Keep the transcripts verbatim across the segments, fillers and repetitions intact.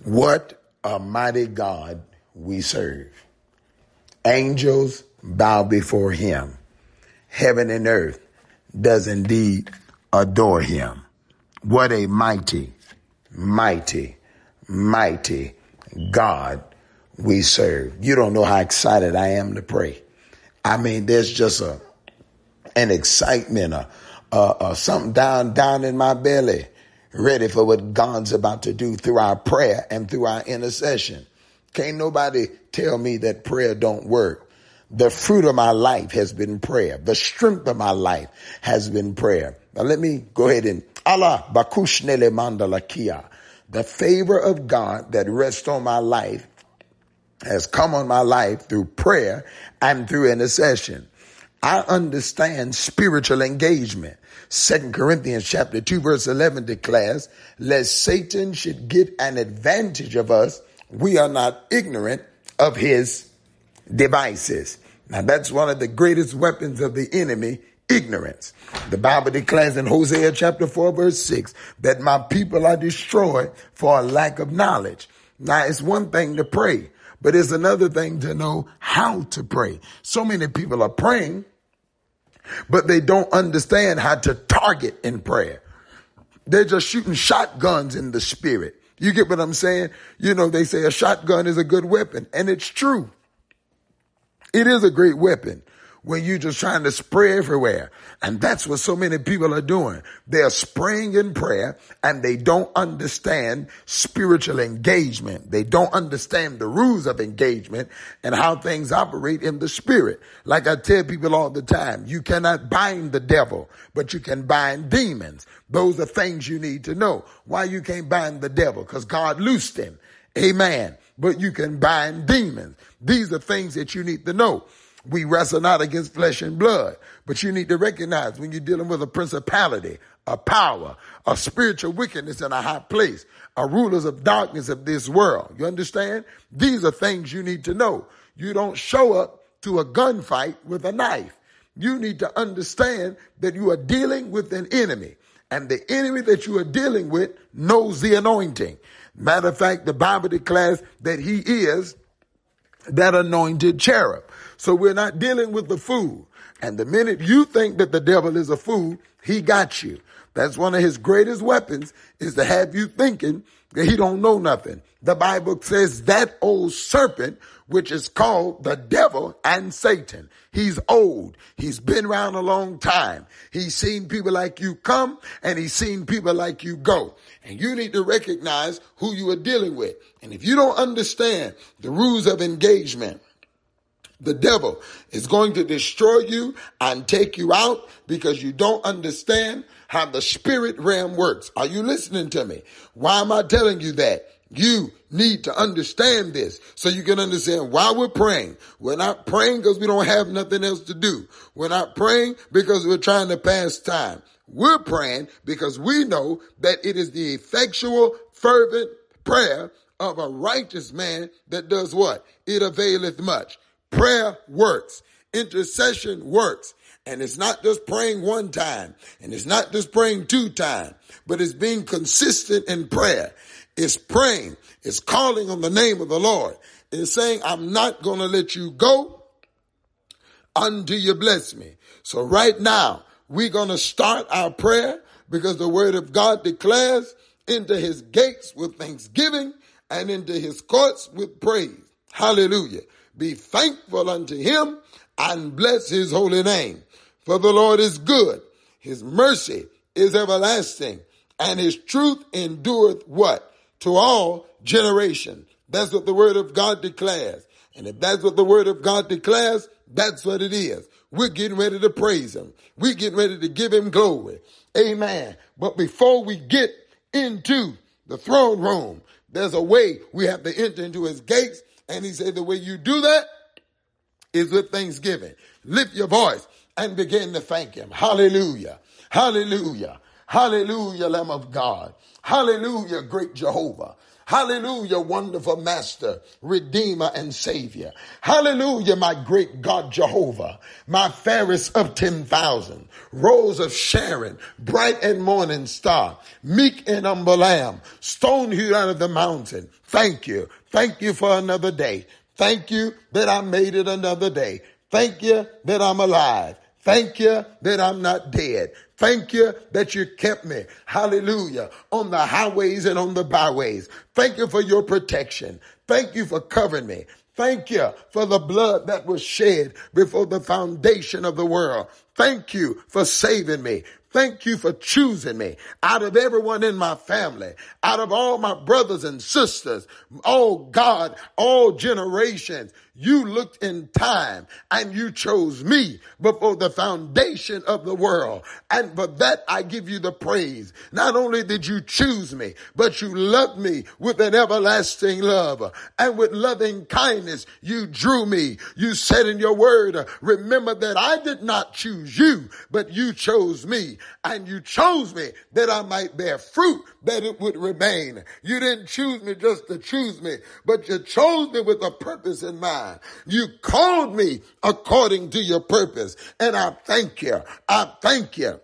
What a mighty God we serve. Angels bow before him. Heaven and earth does indeed adore him. What a mighty, mighty, mighty God we serve. You don't know how excited I am to pray. I mean, there's just a an excitement, a, a, a something down down in my belly, ready for what God's about to do through our prayer and through our intercession. Can't nobody tell me that prayer don't work. The fruit of my life has been prayer. The strength of my life has been prayer. Now let me go ahead and Allah bakushnele mandalakia. The favor of God that rests on my life has come on my life through prayer and through intercession. I understand spiritual engagement. Second Corinthians chapter two verse eleven declares, lest Satan should get an advantage of us, we are not ignorant of his devices. Now that's one of the greatest weapons of the enemy, ignorance. The Bible declares in Hosea chapter four verse six that my people are destroyed for a lack of knowledge. Now it's one thing to pray, but it's another thing to know how to pray. So many people are praying, but they don't understand how to target in prayer. They're just shooting shotguns in the spirit. You get what I'm saying? You know, they say a shotgun is a good weapon, and it's true. It is a great weapon when you're just trying to spray everywhere. And that's what so many people are doing. They're spraying in prayer and they don't understand spiritual engagement. They don't understand the rules of engagement and how things operate in the spirit. Like I tell people all the time, you cannot bind the devil, but you can bind demons. Those are things you need to know. Why you can't bind the devil? Because God loosed him. Amen. But you can bind demons. These are things that you need to know. We wrestle not against flesh and blood, but you need to recognize when you're dealing with a principality, a power, a spiritual wickedness in a high place, a rulers of darkness of this world. You understand? These are things you need to know. You don't show up to a gunfight with a knife. You need to understand that you are dealing with an enemy, and the enemy that you are dealing with knows the anointing. Matter of fact, the Bible declares that he is that anointed cherub. So we're not dealing with the fool. And the minute you think that the devil is a fool, he got you. That's one of his greatest weapons, is to have you thinking that he don't know nothing. The Bible says that old serpent, which is called the devil and Satan. He's old. He's been around a long time. He's seen people like you come and he's seen people like you go. And you need to recognize who you are dealing with. And if you don't understand the rules of engagement, the devil is going to destroy you and take you out because you don't understand how the spirit realm works. Are you listening to me? Why am I telling you that? You need to understand this so you can understand why we're praying. We're not praying because we don't have nothing else to do. We're not praying because we're trying to pass time. We're praying because we know that it is the effectual, fervent prayer of a righteous man that does what? It availeth much. Prayer works. Intercession works. And it's not just praying one time. And it's not just praying two times. But it's being consistent in prayer. It's praying. It's calling on the name of the Lord. It's saying, I'm not going to let you go until you bless me. So right now, we're going to start our prayer because the word of God declares, into his gates with thanksgiving and into his courts with praise. Hallelujah. Be thankful unto him and bless his holy name. For the Lord is good. His mercy is everlasting. And his truth endureth what? To all generation. That's what the word of God declares. And if that's what the word of God declares, that's what it is. We're getting ready to praise him. We're getting ready to give him glory. Amen. But before we get into the throne room, there's a way we have to enter into his gates. And he said the way you do that is with thanksgiving. Lift your voice and begin to thank him. Hallelujah. Hallelujah. Hallelujah, Lamb of God. Hallelujah, great Jehovah. Hallelujah, wonderful master, redeemer and savior. Hallelujah, my great God Jehovah, my fairest of ten thousand, rose of Sharon, bright and morning star, meek and humble lamb, stone hewed out of the mountain. Thank you. Thank you for another day. Thank you that I made it another day. Thank you that I'm alive. Thank you that I'm not dead. Thank you that you kept me, hallelujah, on the highways and on the byways. Thank you for your protection. Thank you for covering me. Thank you for the blood that was shed before the foundation of the world. Thank you for saving me. Thank you for choosing me out of everyone in my family, out of all my brothers and sisters. Oh God, all generations. You looked in time and you chose me before the foundation of the world. And for that, I give you the praise. Not only did you choose me, but you loved me with an everlasting love, and with loving kindness, you drew me. You said in your word, remember that I did not choose you, but you chose me, and you chose me that I might bear fruit, that it would remain. You didn't choose me just to choose me, but you chose me with a purpose in mind. You called me according to your purpose. And I thank you. I thank you.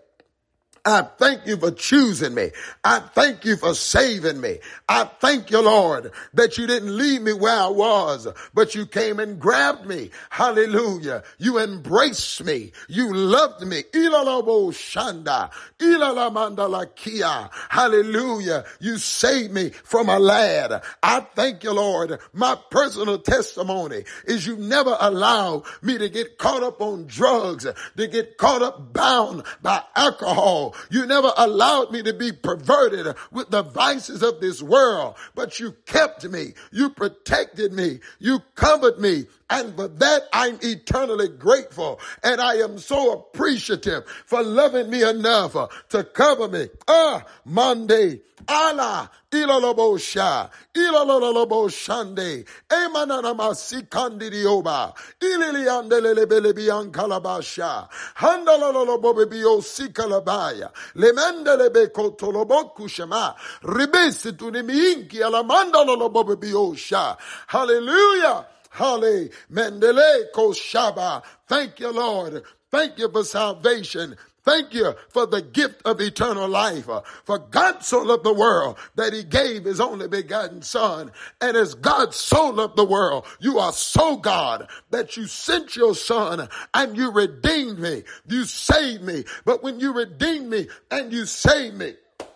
I thank you for choosing me. I thank you for saving me. I thank you, Lord, that you didn't leave me where I was, but you came and grabbed me. Hallelujah. You embraced me. You loved me. Ilalabo shanda. Ilalamandalakia. Hallelujah. You saved me from a lad. I thank you, Lord. My personal testimony is you never allowed me to get caught up on drugs, to get caught up bound by alcohol. You never allowed me to be perverted with the vices of this world, but you kept me. You protected me. You covered me. And for that, I'm eternally grateful. And I am so appreciative for loving me enough to cover me. Ah, Monday. Allah, ilalobosha, ilaloloboshande, emananamasi kandidioba, ililiandelebelebian kalabasha, handalolobobio sikalabaya, lemendelebe kotolobokushama, ribesitunimiinki alamandalolobobiosha. Hallelujah. Hallelujah. Mendele koshaba. Thank you, Lord. Thank you for salvation. Thank you for the gift of eternal life. For God so loved the world that he gave his only begotten son. And as God so loved the world, you are so God that you sent your son and you redeemed me. You saved me. But when you redeemed me and you saved me,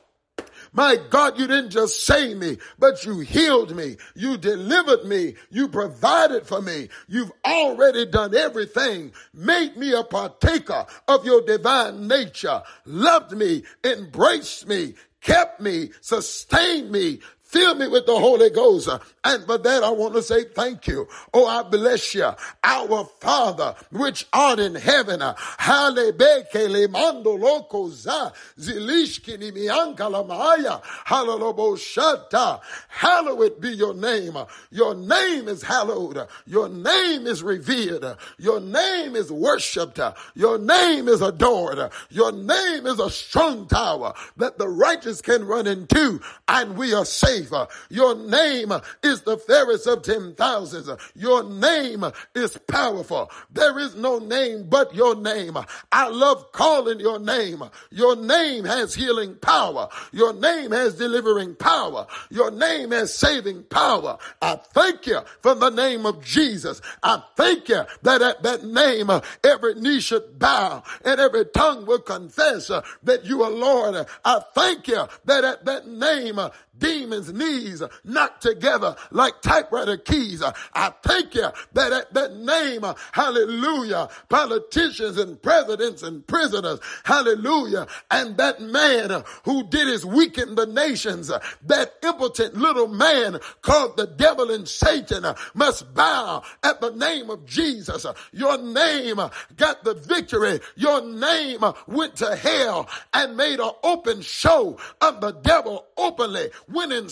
my God, you didn't just save me, but you healed me. You delivered me. You provided for me. You've already done everything. Made me a partaker of your divine nature. Loved me, embraced me, kept me, sustained me. Fill me with the Holy Ghost. And for that, I want to say thank you. Oh, I bless you. Our Father, which art in heaven. Hallowed be your name. Your name is hallowed. Your name is revered. Your name is worshipped. Your name is adored. Your name is a strong tower that the righteous can run into, and we are saved. Your name is the fairest of ten thousands. Your name is powerful. There is no name but your name. I love calling your name. Your name has healing power. Your name has delivering power. Your name has saving power. I thank you for the name of Jesus. I thank you that at that name every knee should bow and every tongue will confess that you are Lord. I thank you that at that name demons' knees knocked together like typewriter keys. I thank you that at that name, hallelujah, politicians and presidents and prisoners, hallelujah, and that man who did his weaken the nations, that impotent little man called the devil and Satan, must bow at the name of Jesus. Your name got the victory. Your name went to hell and made an open show of the devil openly, went in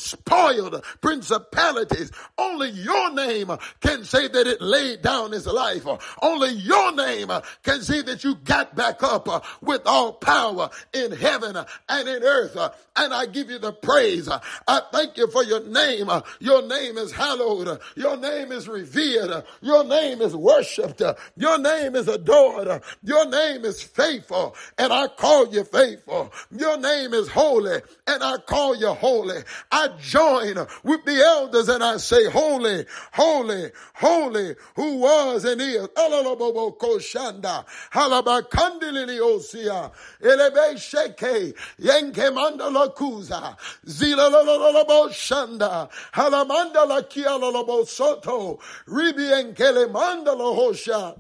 spoiled principalities. Only your name can say that it laid down his life. Only your name can say that you got back up with all power in heaven and in earth. And I give you the praise. I thank you for your name. Your name is hallowed. Your name is revered. Your name is worshiped. Your name is adored. Your name is faithful, and I call you faithful. Your name is holy, and I call you holy. I join with the elders and I say, holy, holy, holy, who was and is. Koshanda, halabakandili osia, elebe sheke, yenke mandala kuza, zila lolobo shanda, halamanda la kia lolobo soto, ribi enkele mandala hosha.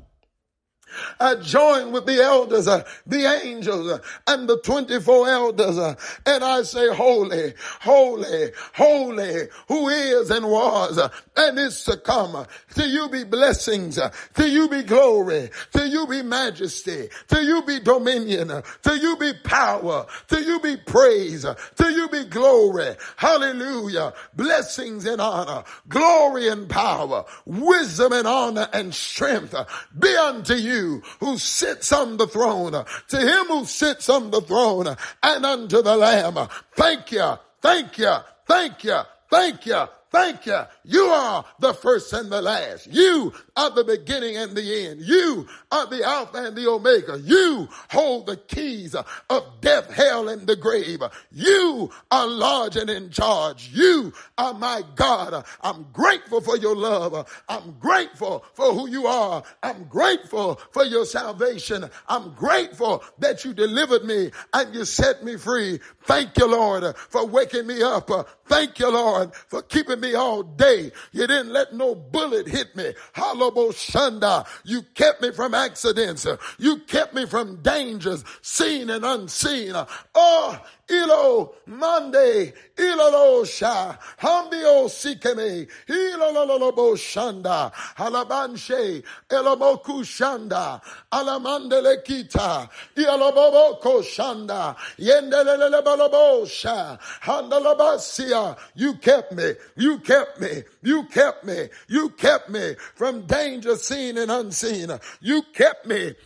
I join with the elders, uh, the angels, uh, and the twenty-four elders, uh, and I say, holy, holy, holy, who is and was uh, and is to come. Uh, to you be blessings, uh, to you be glory, to you be majesty, to you be dominion, uh, to you be power, to you be praise, uh, to you be glory. Hallelujah. Blessings and honor, glory and power, wisdom and honor and strength uh, be unto you who sits on the throne, to him who sits on the throne, and unto the Lamb. Thank you, thank you, thank you, thank you, thank you. You are the first and the last. You are the beginning and the end. You are the Alpha and the Omega. You hold the keys of death, hell, and the grave. You are large and in charge. You are my God. I'm grateful for your love. I'm grateful for who you are. I'm grateful for your salvation. I'm grateful that you delivered me and you set me free. Thank you, Lord, for waking me up. Thank you, Lord, for keeping me all day. You didn't let no bullet hit me. Halobo Shanda. You kept me from accidents. You kept me from dangers, seen and unseen. Oh, Ilo Mande, Ilolo Sha, Hambio Sikeme, Ilolobo Shanda, Halabanche, Eloboku Shanda, Alamandele Kita, Iloboko Shanda, Yendelebalobo Sha, Handalabasia. You kept me, you kept me, you kept me, you kept me from danger seen and unseen. You kept me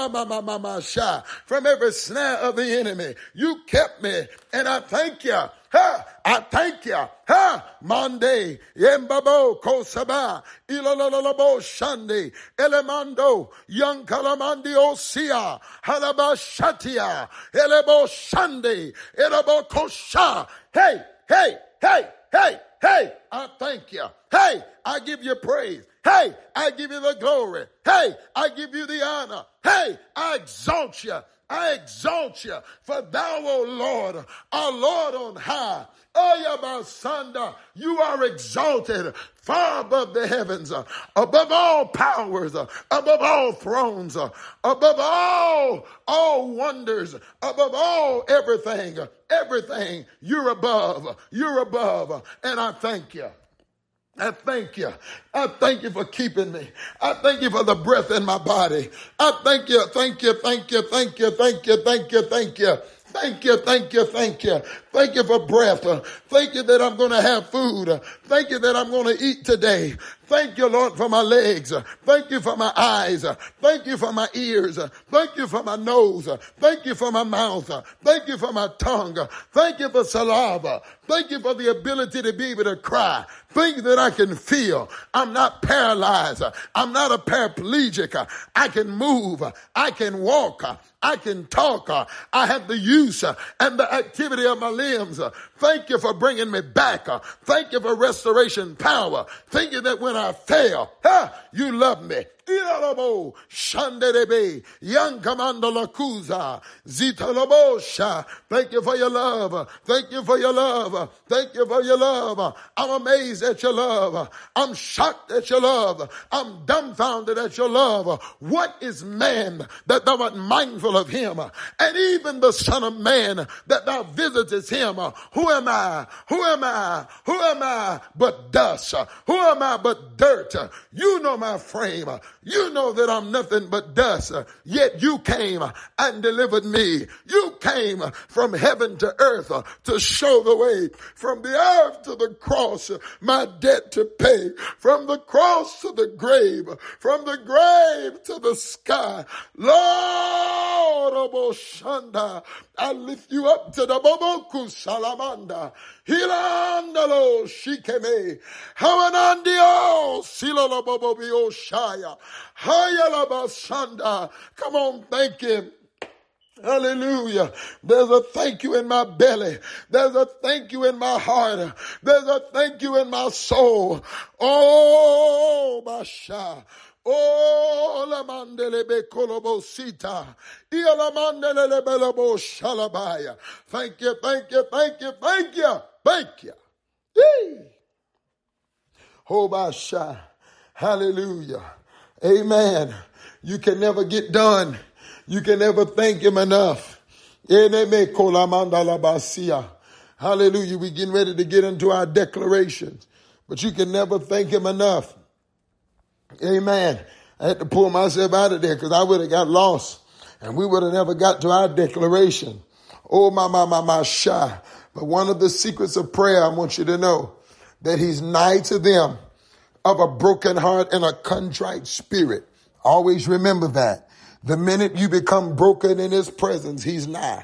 from every snare of the enemy. You kept me, and I thank you. Ha! I thank you. Ha! Monday, Yembabo, Kosaba, Ilololobo Shande, Elemando, Young Kalamandi Osia, Halabashatia, Elebo Shande, Elebo Kosha. Hey, hey, hey, hey, hey, I thank you. Hey, I give you praise. Hey, I give you the glory. Hey, I give you the honor. Hey, I exalt you. I exalt you, for thou, O Lord, our Lord on high. Oyabasanda, you are exalted far above the heavens, uh, above all powers, uh, above all thrones, uh, above all, all wonders, above all everything, uh, everything. You're above, you're above, and I thank you. I thank you. I thank you for keeping me. I thank you for the breath in my body. I thank you, thank you, thank you, thank you, thank you, thank you, thank you. Thank you, thank you, thank you. Thank you for breath. Thank you that I'm going to have food. Thank you that I'm going to eat today. Thank you, Lord, for my legs. Thank you for my eyes. Thank you for my ears. Thank you for my nose. Thank you for my mouth. Thank you for my tongue. Thank you for saliva. Thank you for the ability to be able to cry. Thank you that I can feel. I'm not paralyzed. I'm not a paraplegic. I can move. I can walk. I can talk. I have the use and the activity of my limbs. Thank you for bringing me back. Thank you for restoration power. Thank you that when I fail, you love me. Shanderebe, Young Commander Lakuza, Zitalabosha. Thank you for your love. Thank you for your love. Thank you for your love. I'm amazed at your love. I'm shocked at your love. I'm dumbfounded at your love. What is man that thou art mindful of him? And even the Son of Man that thou visitest him. Who am I? Who am I? Who am I but dust? Who am I but dirt? You know my frame. You know that I'm nothing but dust, yet you came and delivered me. You came from heaven to earth to show the way. From the earth to the cross, my debt to pay. From the cross to the grave, from the grave to the sky. Lord, Oboshanda, I lift you up to the Boboku Salamanda. Hilandalo Shikeme. Hawanandio Silolo Bobobio Shaya. Hayalabasanda. Come on, thank him. Hallelujah. There's a thank you in my belly. There's a thank you in my heart. There's a thank you in my soul. Oh, Basha. Oh, la mandele be kolobosita. Ia la mandele le belabo shalabaya. Thank you, thank you, thank you, thank you, thank you. Yee. Oh, Basha. Hallelujah. Amen. You can never get done. You can never thank him enough. Hallelujah. We're getting ready to get into our declarations, but you can never thank him enough. Amen. I had to pull myself out of there because I would have got lost and we would have never got to our declaration. Oh, my, my, my, my, shy. But one of the secrets of prayer, I want you to know that he's nigh to them of a broken heart and a contrite spirit. Always remember that. The minute you become broken in his presence, he's nigh.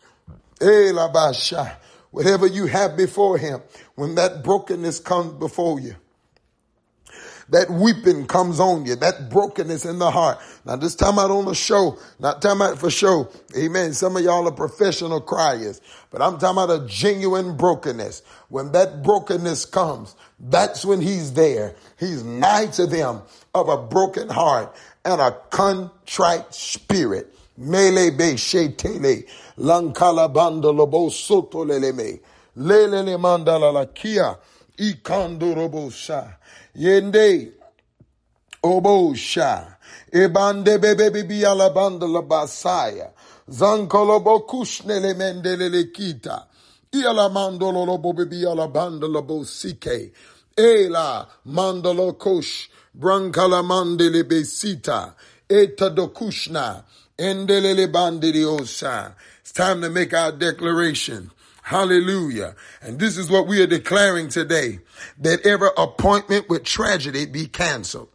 Whatever you have before him, when that brokenness comes before you, that weeping comes on you, that brokenness in the heart. Now, this time out on the show, not talking about for show. Amen. Some of y'all are professional criers, but I'm talking about a genuine brokenness. When that brokenness comes, that's when he's there. He's nigh to them of a broken heart and a contrite spirit. Mele be shetele lankala bandolobo soto leleme lelele mandala la kia ikandorobo sha yende obo sha ebande bebe bibi ala bandala basaya zankolobo kushnele mendelele kita iala mandolo lobo bibi ala bandala bo sike ela mandalo kosh brankala mandele besita eta dokushna endelele bandiri osa. It's time to make our declaration. Hallelujah. And this is what we are declaring today, that every appointment with tragedy be canceled.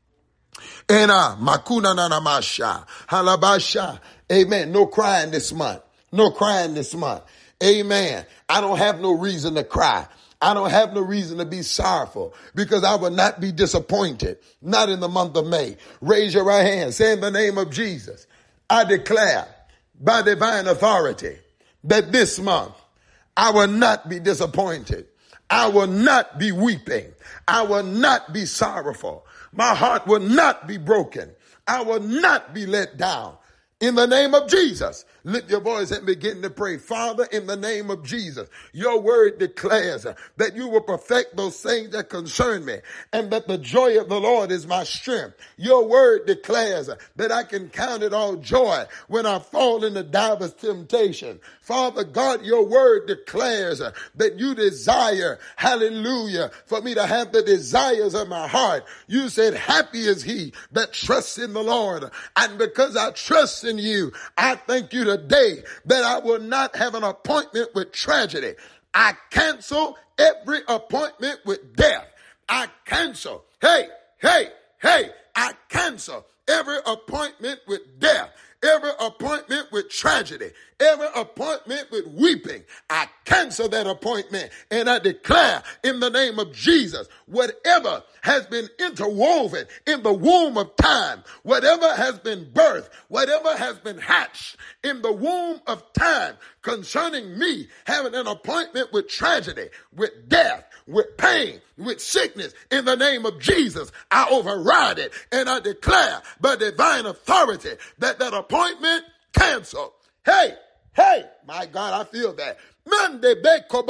Ena makuna nanamasha halabasha. Amen. No crying this month. No crying this month. Amen. I don't have no reason to cry. I don't have no reason to be sorrowful because I will not be disappointed. Not in the month of May. Raise your right hand. Say in the name of Jesus, I declare by divine authority that this month I will not be disappointed. I will not be weeping. I will not be sorrowful. My heart will not be broken. I will not be let down. In the name of Jesus, lift your voice and begin to pray. Father, in the name of Jesus, your word declares that you will perfect those things that concern me and that the joy of the Lord is my strength. Your word declares that I can count it all joy when I fall into divers temptation. Father God, your word declares that you desire, hallelujah, for me to have the desires of my heart. You said, happy is he that trusts in the Lord. And because I trust in you, I thank you today that I will not have an appointment with tragedy. I cancel every appointment with death. I cancel. Hey, hey, hey, I cancel every appointment with death. Every appointment with tragedy, every appointment with weeping, I cancel that appointment and I declare in the name of Jesus, whatever has been interwoven in the womb of time, whatever has been birthed, whatever has been hatched in the womb of time concerning me having an appointment with tragedy, with death, with pain, with sickness, in the name of Jesus, I override it and I declare by divine authority that that appointment canceled. Hey, hey, my God, I feel that.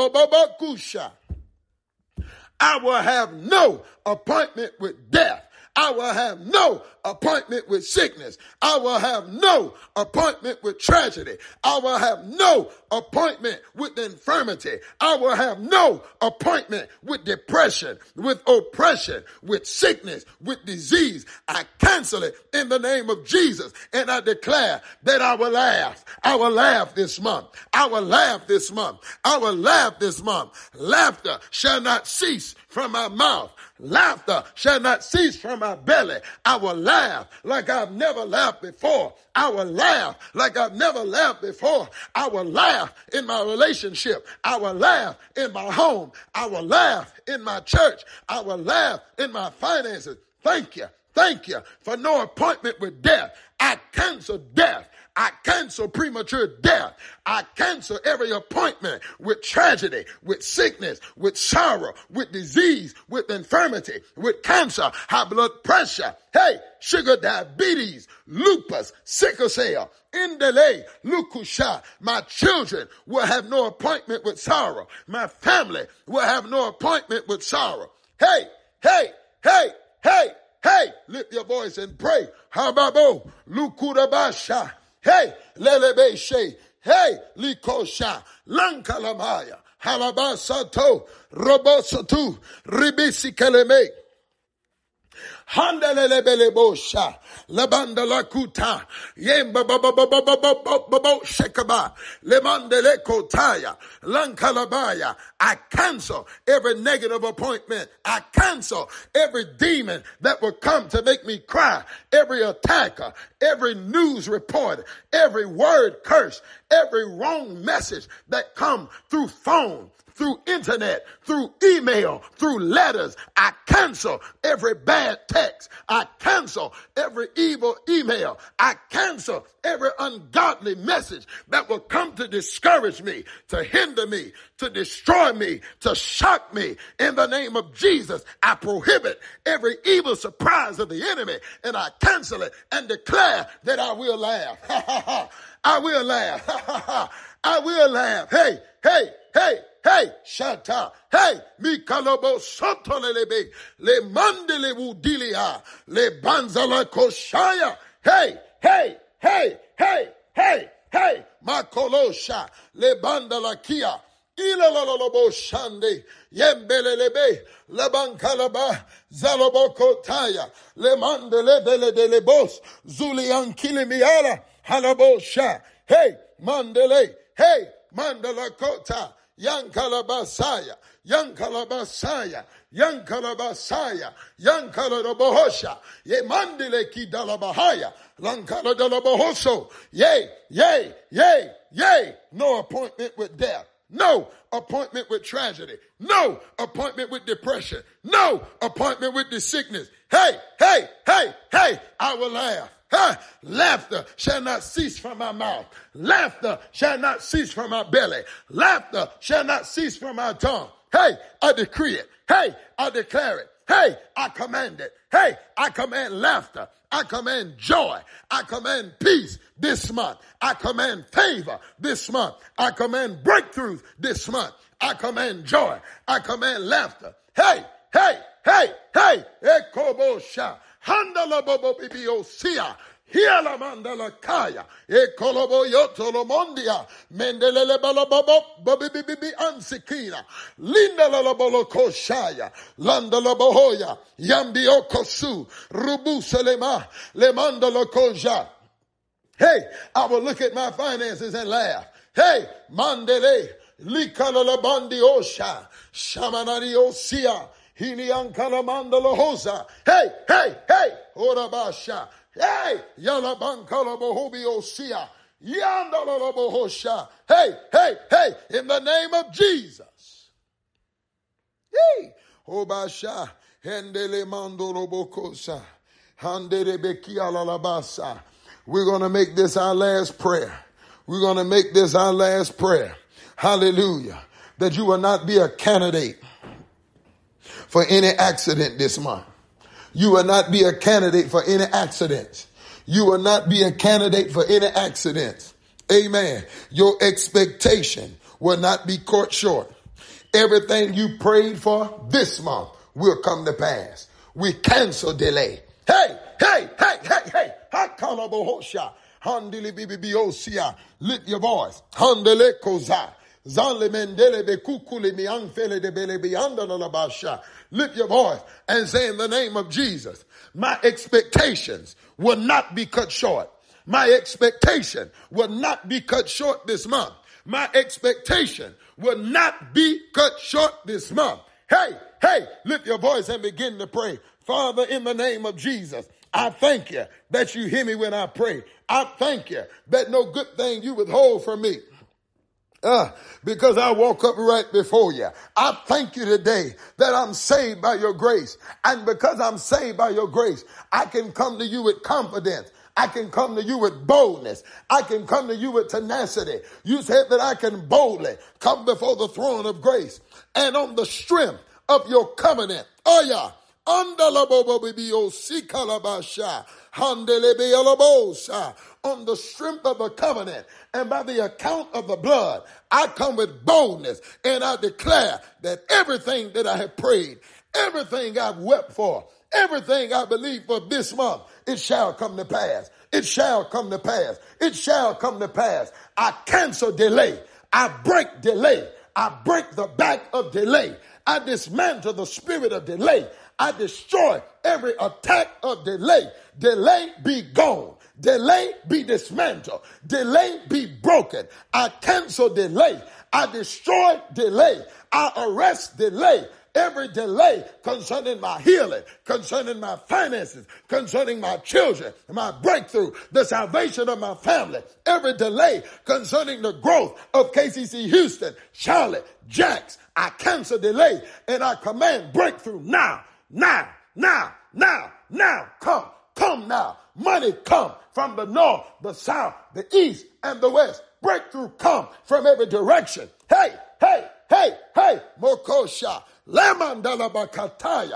I will have no appointment with death. I will have no appointment with sickness. I will have no appointment with tragedy. I will have no appointment with infirmity. I will have no appointment with depression, with oppression, with sickness, with disease. I cancel it in the name of Jesus. And I declare that I will laugh. I will laugh this month. I will laugh this month. I will laugh this month. Laughter shall not cease from my mouth. Laughter shall not cease from my belly. I will laugh like I've never laughed before. I will laugh like I've never laughed before. I will laugh in my relationship. I will laugh in my home. I will laugh in my church. I will laugh in my finances. Thank you. Thank you for no appointment with death. I cancel death. I cancel premature death. I cancel every appointment with tragedy, with sickness, with sorrow, with disease, with infirmity, with cancer, high blood pressure, hey, sugar diabetes, lupus, sickle cell, indele, lukusha. My children will have no appointment with sorrow. My family will have no appointment with sorrow. Hey, hey, hey, hey, hey, lift your voice and pray. Hababo, lukurabasha. Hey, lelebeshe. Hey, likosha. Lankalamaya. Halabasato. Robosatu. Ribisi keleme. Handelelebelebosha. Labanda lakuta. Yemba baba baba baba baba shekaba. Lemandele kotaya. Lankalabaya. I cancel every negative appointment. I cancel every demon that will come to make me cry. Every attacker, every news report, every word curse, every wrong message that come through phone, through internet, through email, through letters. I cancel every bad text. I cancel every evil email. I cancel every ungodly message that will come to discourage me, to hinder me, to destroy me, to shock me. In the name of Jesus, I prohibit every evil surprise of the enemy, and I cancel it and declare that I will laugh. I will laugh. I will laugh. Hey, hey, hey. Hey, shata. Hey, mikalobo sotolelebe. Le mandele wudilia. Le banzala koshaya. Hey, hey, hey, hey, hey, hey. Makolosha. Le bandala kia. Ilalolobo shande. Yembelelebe. Le bankalaba. Zaloboko taya. Le mandele dele dele bos. Zulian kilimiala. Halabosha. Hey, mandele. Hey, mandala kota. Yankalabasaya, Yankalabasaya, Yankalabasaya, Yankalabohosha, Ye mandile ki dalabahaya, Lankala dalabohoso, yay, yay, yay, yay. No appointment with death. No appointment with tragedy. No appointment with depression. No appointment with the sickness. Hey, hey, hey, hey, I will laugh. Huh? Laughter shall not cease from my mouth. Laughter shall not cease from my belly. Laughter shall not cease from my tongue. Hey, I decree it. Hey, I declare it. Hey, I command it. Hey, I command laughter. I command joy. I command peace this month. I command favor this month. I command breakthroughs this month. I command joy. I command laughter. Hey, hey, hey, hey, ekobosha. Handala bobo bibio sia. Hiala mandala kaya. E kolobo yotolo mondia. Mendelele balobobo. Bobi bibi ansikina. Linda lalabolo koshaya. Landa labohoya. Yambio kosu. Rubu selema. Le mandala koja. Hey, I will look at my finances and laugh. Hey, mandele. Likala labandi osha. Shamanari osia. Hiniankalamandalohosa. Hey, hey, hey, Orabasha. Hey, Yalabankalabohobiosia. Yandalabohosha. Hey, hey, hey, in the name of Jesus. Hey, Obasha. Hendele mandorobokosa. Handere bekialalabasa. We're going to make this our last prayer. We're going to make this our last prayer. Hallelujah. That you will not be a candidate for any accident this month. You will not be a candidate for any accidents. You will not be a candidate for any accidents. Amen. Your expectation will not be cut short. Everything you prayed for this month will come to pass. We cancel delay. Hey, hey, hey, hey, hey. Hakalabohosha. Handili bibibiosia. Lift your voice. Handele koza. Zanle mendele be kukule mi angfele de bele beyanda la basha. Lift your voice and say, in the name of Jesus, my expectations will not be cut short. My expectation will not be cut short this month. My expectation will not be cut short this month. Hey, hey, lift your voice and begin to pray. Father, in the name of Jesus, I thank you that you hear me when I pray. I thank you that no good thing you withhold from me. Uh, because I walk up right before you. I thank you today that I'm saved by your grace. And because I'm saved by your grace, I can come to you with confidence. I can come to you with boldness. I can come to you with tenacity. You said that I can boldly come before the throne of grace. And on the strength of your covenant, oh yeah, on the strength of the covenant and by the account of the blood, I come with boldness and I declare that everything that I have prayed, everything I've wept for, everything I believe for this month, it shall come to pass. It shall come to pass. It shall come to pass. I cancel delay. I break delay. I break the back of delay. I dismantle the spirit of delay. I destroy every attack of delay. Delay be gone. Delay be dismantled. Delay be broken. I cancel delay. I destroy delay. I arrest delay. Every delay concerning my healing, concerning my finances, concerning my children, my breakthrough, the salvation of my family. Every delay concerning the growth of K C C Houston, Charlotte, Jax. I cancel delay and I command breakthrough now, now, now, now, now. Come, come now. Money come from the north, the south, the east, and the west. Breakthrough come from every direction. Hey, hey, hey, hey, Mokosha. Lemandalabakataya.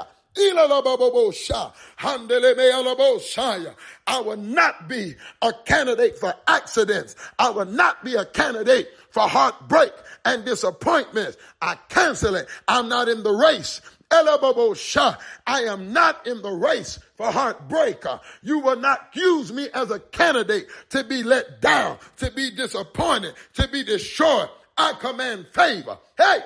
I will not be a candidate for accidents. I will not be a candidate for heartbreak and disappointments. I cancel it. I'm not in the race. I am not in the race for heartbreak. You will not use me as a candidate to be let down, to be disappointed, to be destroyed. I command favor. Hey!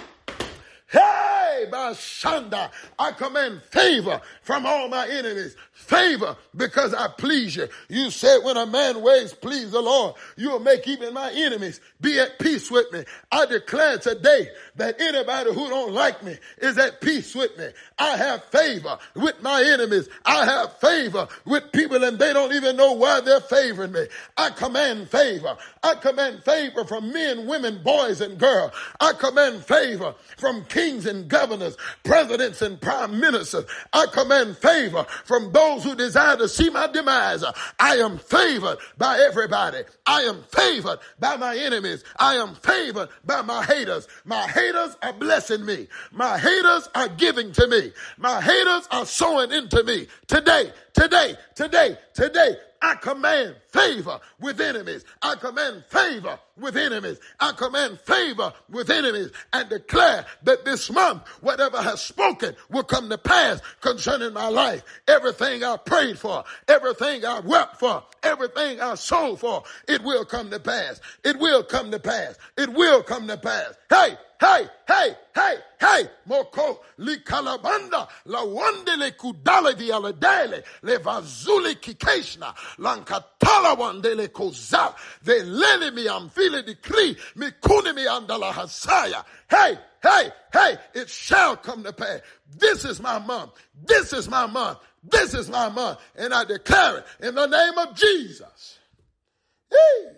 Hey, Bashanda, I command favor from all my enemies. Favor because I please you. You said when a man ways please the Lord, you will make even my enemies be at peace with me. I declare today that anybody who don't like me is at peace with me. I have favor with my enemies. I have favor with people and they don't even know why they're favoring me. I command favor. I command favor from men, women, boys, and girls. I command favor from kings and governors, presidents and prime ministers. I command favor from those who desire to see my demise. I am favored by everybody. I am favored by my enemies. I am favored by my haters. My haters are blessing me. My haters are giving to me. My haters are sowing into me. Today, today, today, today, I command favor with enemies. I command favor with enemies. I command favor with enemies and declare that this month, whatever has spoken will come to pass concerning my life. Everything I prayed for, everything I wept for, everything I sold for, it will come to pass. It will come to pass. It will come to pass. Hey, hey, hey, hey, hey, Moko, li kalabanda, la wandele kudale di aladele, le vazuli kikeshna, lankatala wandele koza, ve lele mi amfile di kri, mi kuni mi andala hasaya. Hey, hey, hey, it shall come to pass. This is my month. This is my month. This is my month. And I declare it in the name of Jesus. Hey.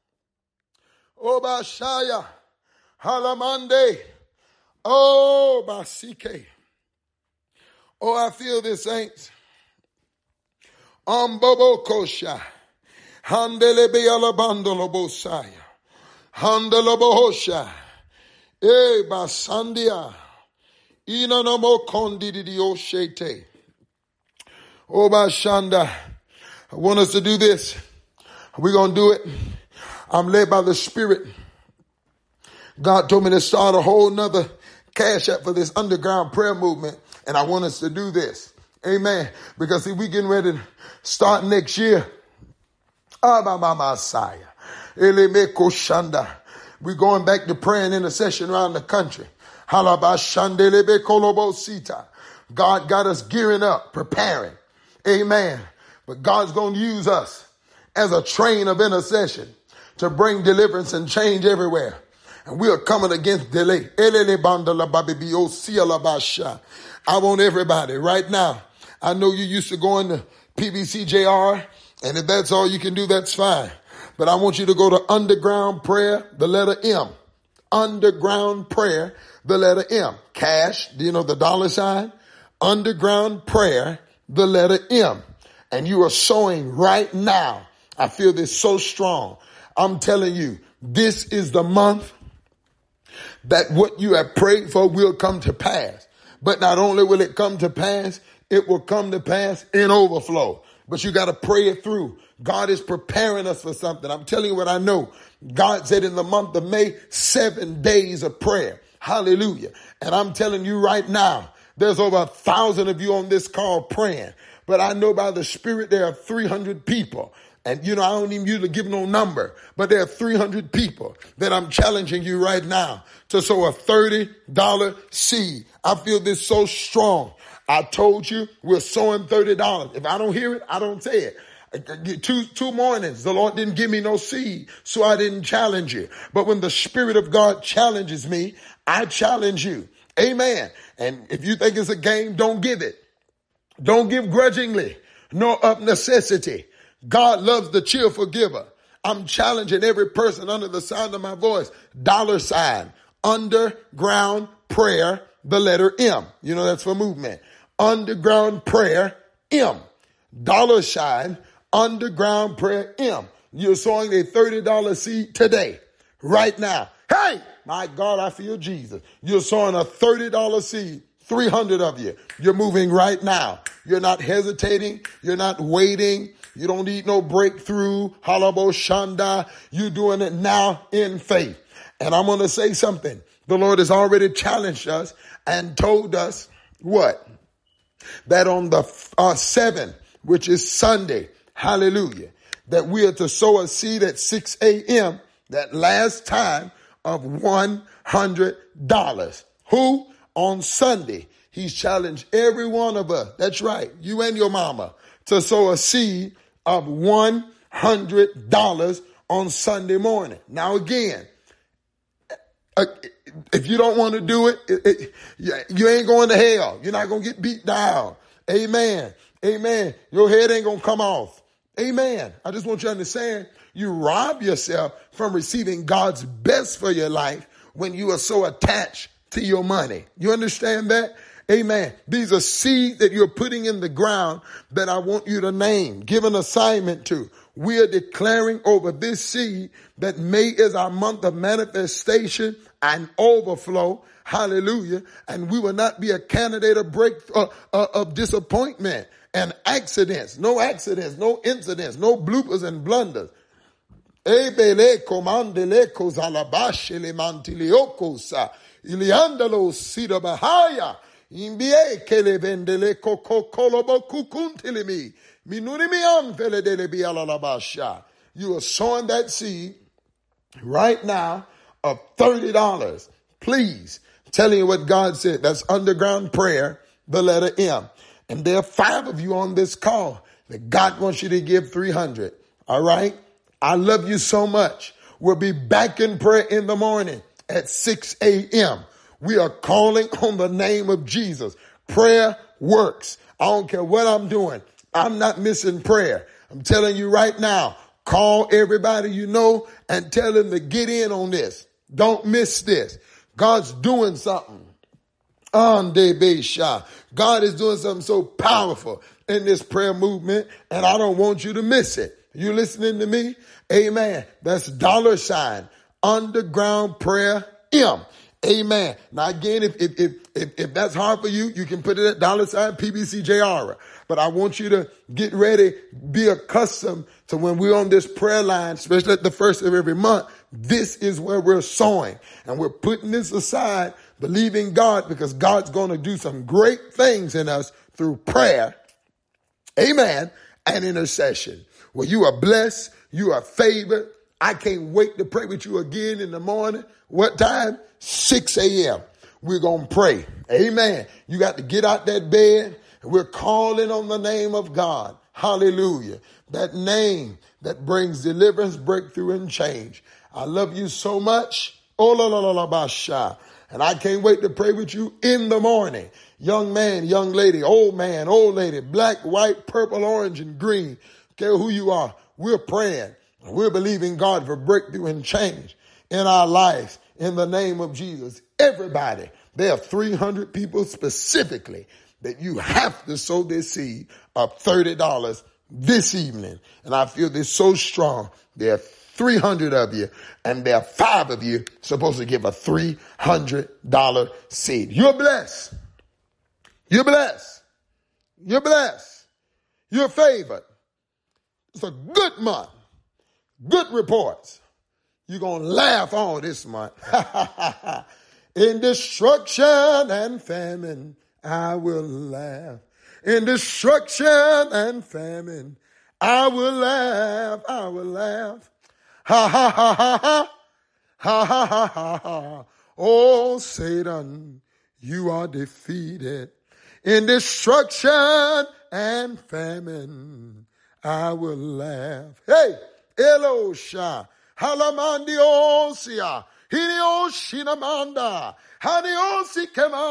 Obashaya. Halamande. Oh, Basike. Oh, I feel this, saints. Ambobo kosha. Handele be alabandolo bosaya. Handelo bohosha. Eh, basandia. Ina no mo kondi di oshete. Oh, bashanda. I want us to do this. We're going to do it. I'm led by the Spirit. God told me to start a whole nother cash app for this underground prayer movement. And I want us to do this. Amen. Because see, we getting ready to start next year. Ah, my, my Messiah. Elemeko Shanda. We're going back to prayer and intercession around the country. Halabashandelebe kolobosita. God got us gearing up, preparing. Amen. But God's going to use us as a train of intercession to bring deliverance and change everywhere. And we are coming against delay. I want everybody right now. I know you used to going to P B C J R, and if that's all you can do, that's fine. But I want you to go to underground prayer, the letter M. Underground prayer, the letter M. Cash, do you know the dollar sign? Underground prayer, the letter M. And you are sowing right now. I feel this so strong. I'm telling you, this is the month that what you have prayed for will come to pass. But not only will it come to pass, it will come to pass in overflow. But you got to pray it through. God is preparing us for something. I'm telling you what I know. God said in the month of May, seven days of prayer. Hallelujah. And I'm telling you right now, there's over a thousand of you on this call praying. But I know by the Spirit there are three hundred people. And, you know, I don't even usually give no number, but there are three hundred people that I'm challenging you right now to sow a thirty dollar seed. I feel this so strong. I told you we're sowing thirty dollars. If I don't hear it, I don't say it. Two, two mornings, the Lord didn't give me no seed, so I didn't challenge you. But when the Spirit of God challenges me, I challenge you. Amen. And if you think it's a game, don't give it. Don't give grudgingly, nor of necessity. God loves the cheerful giver. I'm challenging every person under the sound of my voice. Dollar sign, underground prayer, the letter M. You know, that's for movement. Underground prayer, M. Dollar sign, underground prayer, M. You're sowing a thirty dollar seed today, right now. Hey, my God, I feel Jesus. You're sowing a thirty dollar seed. three hundred of you. You're moving right now. You're not hesitating. You're not waiting. You don't need no breakthrough. Halabo Shanda. You're doing it now in faith. And I'm going to say something. The Lord has already challenged us and told us what? That on the uh, seventh, which is Sunday, hallelujah, that we are to sow a seed at six a.m., that last time of one hundred dollars. Who? On Sunday, he's challenged every one of us. That's right. You and your mama to sow a seed of one hundred dollars on Sunday morning. Now, again, if you don't want to do it, it, it, you ain't going to hell. You're not going to get beat down. Amen. Amen. Your head ain't going to come off. Amen. I just want you to understand, you rob yourself from receiving God's best for your life when you are so attached to your money. You understand that? Amen. These are seeds that you're putting in the ground that I want you to name, give an assignment to. We are declaring over this seed that May is our month of manifestation and overflow. Hallelujah. And we will not be a candidate of break uh, uh, of disappointment and accidents. No accidents, no incidents, no bloopers and blunders. Ebele komandele kozalabashele mantiliokosa iliandalo sida bahaya imbie kele vendele koko kolobo kukuntilimi minunimi amfele dele bialalabasha. You are sowing that seed right now of thirty dollars. Please, I'm telling you what God said. That's underground prayer, the letter M. And there are five of you on this call that God wants you to give three hundred. All right. I love you so much. We'll be back in prayer in the morning at six a.m. We are calling on the name of Jesus. Prayer works. I don't care what I'm doing. I'm not missing prayer. I'm telling you right now, call everybody you know and tell them to get in on this. Don't miss this. God's doing something. God is doing something so powerful in this prayer movement, and I don't want you to miss it. You listening to me? Amen. That's dollar sign, underground prayer, M. Amen. Now again, if, if, if, if, if that's hard for you, you can put it at dollar sign P B C J R. But I want you to get ready, be accustomed to when we're on this prayer line, especially at the first of every month. This is where we're sowing, and we're putting this aside, believing God, because God's going to do some great things in us through prayer, amen, and intercession. Well, you are blessed. You are favored. I can't wait to pray with you again in the morning. What time? six a.m. We're going to pray. Amen. You got to get out that bed. We're calling on the name of God. Hallelujah. That name that brings deliverance, breakthrough, and change. I love you so much. Oh, la, la, la, la, basha. And I can't wait to pray with you in the morning. Young man, young lady, old man, old lady, black, white, purple, orange, and green. Care who you are. We're praying. We're believing God for breakthrough and change in our lives in the name of Jesus. Everybody, there are three hundred people specifically that you have to sow this seed of thirty dollars this evening. And I feel this so strong. There are three hundred of you, and there are five of you supposed to give a three hundred dollars seed. You're blessed. You're blessed. You're blessed. You're favored. It's a good month. Good reports. You're going to laugh all this month. In destruction and famine, I will laugh. In destruction and famine, I will laugh. I will laugh. Ha ha ha ha ha. Ha ha ha ha ha. Oh, Satan, you are defeated. In destruction and famine, I will laugh. Hey, Elosha, Halamandiosia, Hinioshinamanda, Haniosi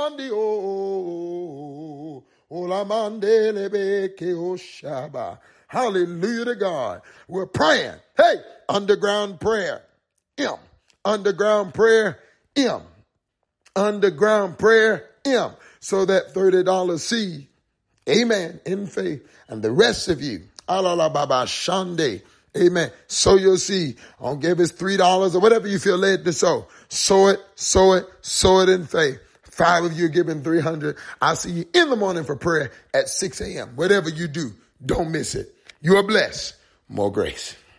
Kamandio, Olamandelebeke Oshaba. Hallelujah to God. We're praying. Hey, underground prayer. M. Underground prayer. M. Underground prayer. M. So that thirty dollars seed. Amen. In faith. And the rest of you. Alala Baba Shande. Amen. Sow your seed. I don't give us three dollars or whatever you feel led to sow. Sow it, sow it, sow it in faith. Five of you are giving three hundred. I'll see you in the morning for prayer at six a.m. Whatever you do, don't miss it. You are blessed. More grace.